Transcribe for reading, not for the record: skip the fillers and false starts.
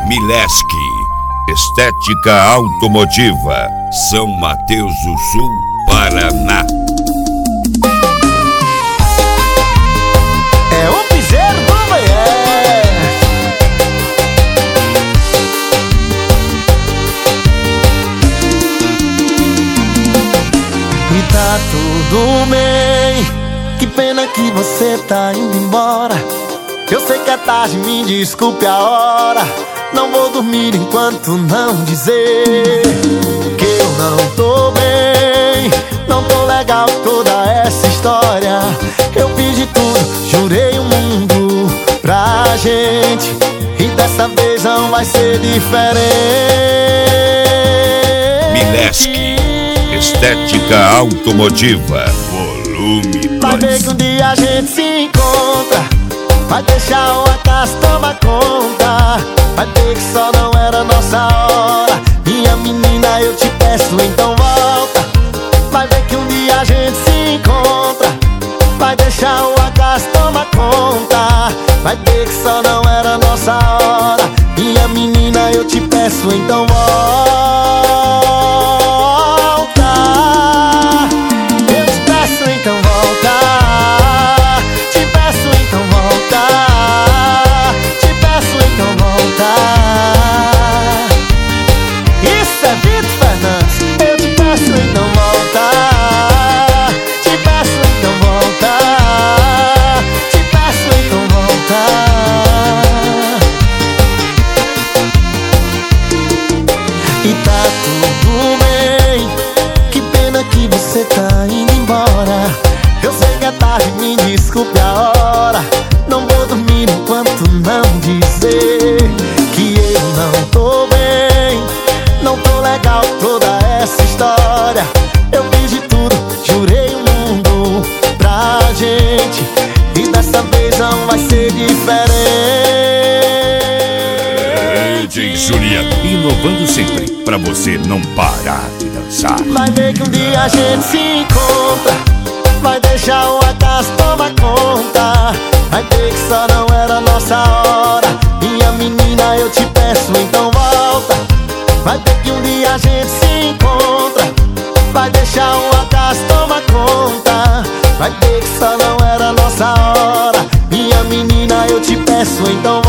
Mileski, Estética Automotiva, São Mateus do Sul, Paraná. É o piseiro do Manhã. E tá tudo bem, que pena que você tá indo embora. Eu sei que é tarde, me desculpe a hora. Não vou dormir enquanto não dizer que eu não tô bem, não tô legal toda essa história. Eu fiz de tudo, jurei o mundo pra gente, e dessa vez não vai ser diferente. Mileski, Estética Automotiva, volume 2. Vai ver que um dia a gente se encontra, vai deixar o acaso tomar conta, vai ver que só não era nossa hora. Minha menina, eu te peço, então volta. Vai ver que um dia a gente se encontra, vai deixar o acaso tomar conta, vai ver que só não era nossa hora. Minha menina, eu te peço, então volta. Eu te peço, então volta. Te peço, então volta. Te peço, então volta. Isso é Vitor Fernandes. Eu te peço, então volta. Te peço, então volta. Te peço, então volta. E tá tudo bem, que pena que você tá indo embora. Eu sei que é tarde, me desculpe a hora. Não vou dormir enquanto não dizer que eu não tô bem, não tô legal toda essa história. Eu fiz de tudo, jurei o mundo pra gente, e dessa vez não vai ser diferente. DJ Juliano, inovando sempre, pra você não parar de dançar. Vai ver que um dia a gente se encontra, vai deixar o acaso tomar conta, vai ver que só não era nossa hora. Minha menina, eu te peço, então volta. Vai ver que um dia a gente se encontra, vai deixar o acaso tomar conta, vai ver que só não era nossa hora. Minha menina, eu te peço, então volta.